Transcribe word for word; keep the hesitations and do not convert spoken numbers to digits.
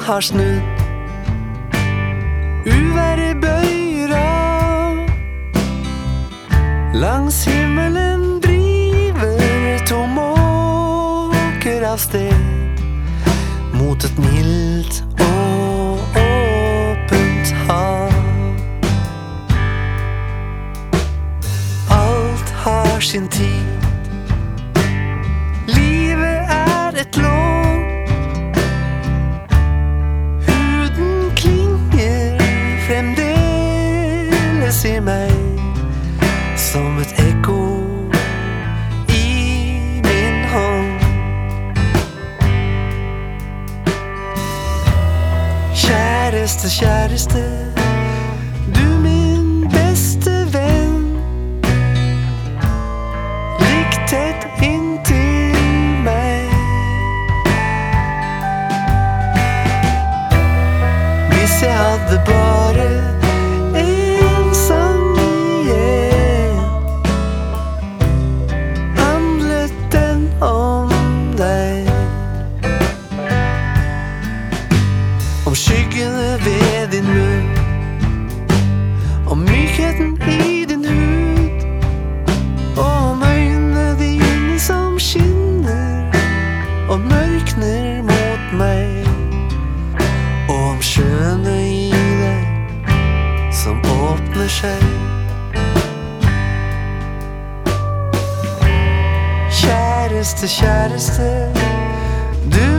har snudd, uværet bøyra, langs himmelen driver to måker av sted mot et mildt og åpent hav. Alt har sin tid, livet er et lån, huden klinger fremdeles i meg som et ekko i min hånd. Kjæreste, kjæreste, du min beste venn, ligg tett inntil meg. Hvis jeg hadde bare en sang igjen, handlet den om deg, om skyggene ved din munn, om mykheten i din hud, og om øynene dine som skinner og mørkner mot meg, og om sjøene i deg som åpner seg. Kjæreste, kjæreste, du